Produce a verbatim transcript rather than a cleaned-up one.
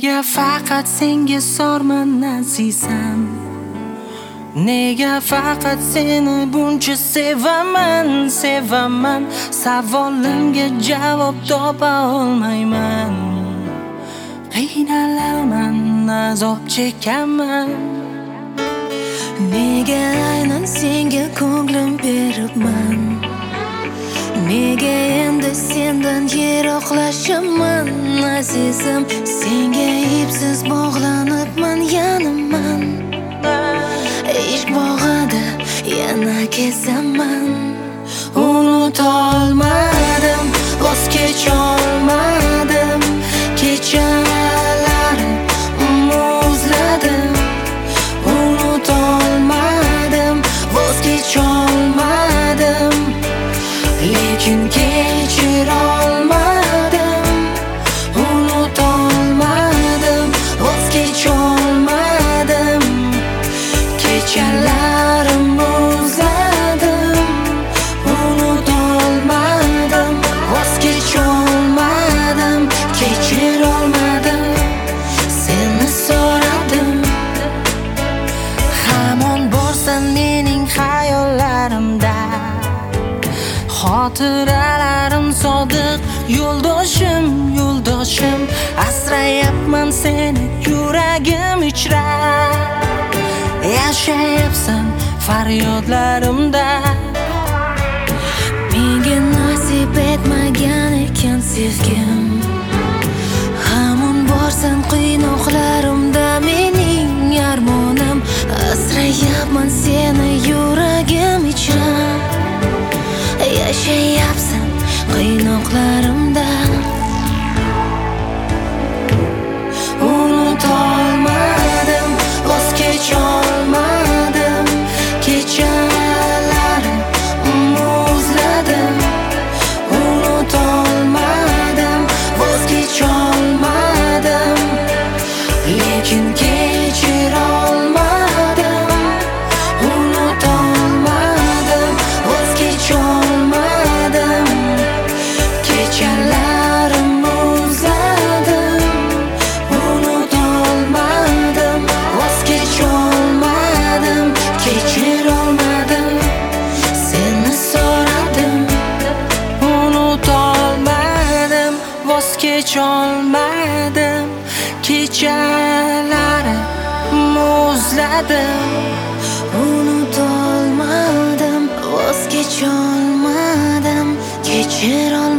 Nega faqat senga sorman azizam? Nega faqat seni buncha sevaman, sevaman? Savolimga javob topa olmayman. Qiynalaman, azob chekaman. Nega aynan senga ko'nglim beribman? Nega endi sendan yiroqlashaman azizim? Senga ipsiz bog'lanibman, yanaman. Ishq bog'ida yana kezaman. Unutolmadim, voz kecholmadim. Kechalari muzladim. Unutolmadim, voz kecholmadim. Lekin kechirolmadim. Unutolmadim, voz kecholmadim. Kechalarim muzladim. Unutolmadim, voz kecholmadim. Kechirolmadim, seni so'radim. Hamon borsan mening xayollarimda. Xotiralarim sodiq yo'ldoshim, yo'ldoshim. Asrayapman seni yuragim ichra. Yashayapsan faryodlarimda. Menga nasib etmagan ekan sevgim. Hamon borsan qiynoqlarimda mening armonim. Asrayapman seni yuragim ichra. Yashayapsan qiynoqlarimda. Unutolmadim, voz kecholmadim. Kechalari muzladim. Unutolmadim, voz kecholmadim. Lekin kechirolmadim. Unutolmadim, voz kecholmadim. Kechalarim muzladim. Unutolmadim, voz kecholmadim. Kechirolmadim, seni so'radim. Unutolmadim, voz kecholmadim. Kechalari muzladim. Unutolmadim, voz kecholmadim. Kechir